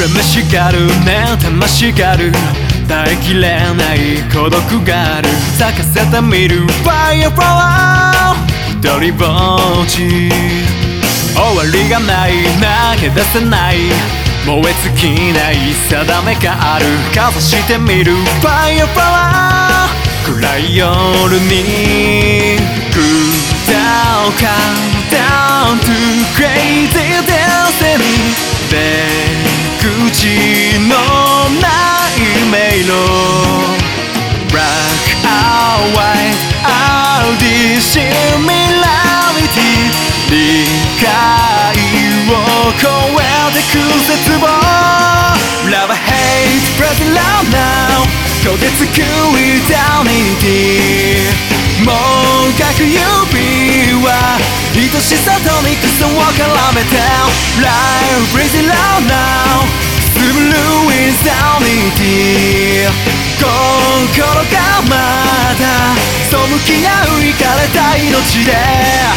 めしがる妬ましがる耐えきれない孤独がある咲かせてみる Fire flower 一人ぼっち終わりがない投げ出せない燃え尽きない定めがあるかざしてみる Fire flower 暗い夜に Cool down count down to crazy destiny 出口のない迷路 Black or white all this similarity 理解を超えてく絶望 Love hate present love now 焦げつく eternity もう書く指は愛しさと憎さを絡めて Life breathing loud now くすぶる eternity 心がまた背き合うイカれた命で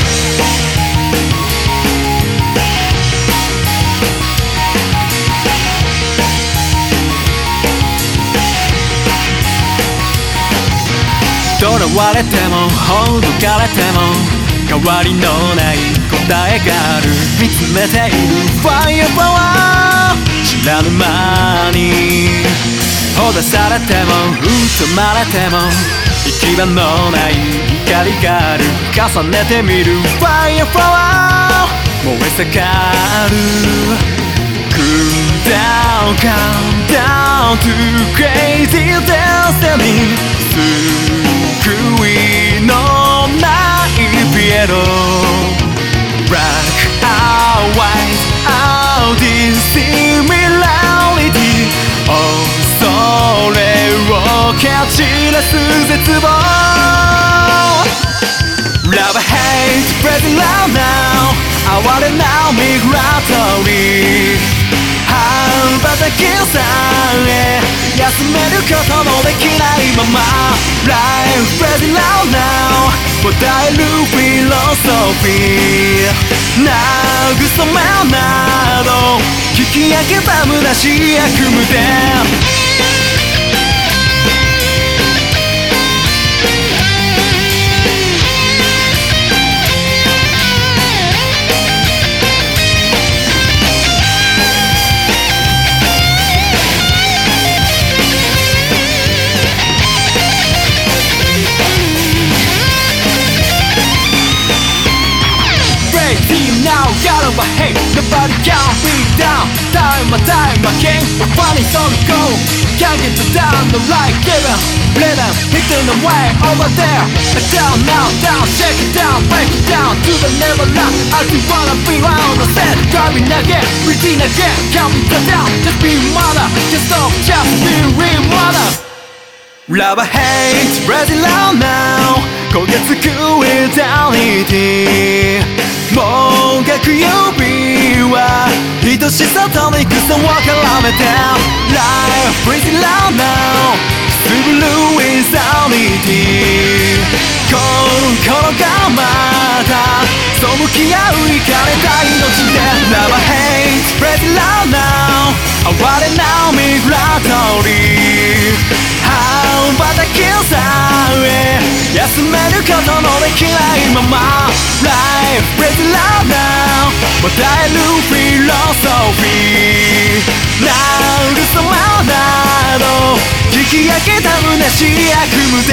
囚われてもほどかれても変わりのない答えがある見つめている Fire power 知らぬ間にほだされても疎まれても行き場のない光がある重ねてみる Fire power 燃え盛る Cool down count down to crazy destiny 救いのないピエロ Black or white all this similarity 恐れを蹴散らす絶望 Love hate present love now 哀れなミグラトリー羽ばたきさえ休めることのできないまま Life present loud now 答えるフィロソフィー慰めなど引き上げた虚しい悪夢でGotta hate, nobody can beat down Time again, nobody's on the go Can't get down the light, give it Let them hit the way over there Down now, down, shake it down Break it down to the neverland I just wanna be on the set Driving again, breathing again Can't be the down, just be mother Just stop, just be real mother Love hate, rising loud now 焦げつく eternity もがく指は愛しさと憎さを絡めて Life breathing loud now くすぶる eternity 心がまた背き合うイカれた命で Love hate breathing loud now 哀れなミグラトリー羽ばたきさえ休めることのできないまま Life breathing loud now 答えるフィロソフィー慰めなど引き上げた虚しい悪夢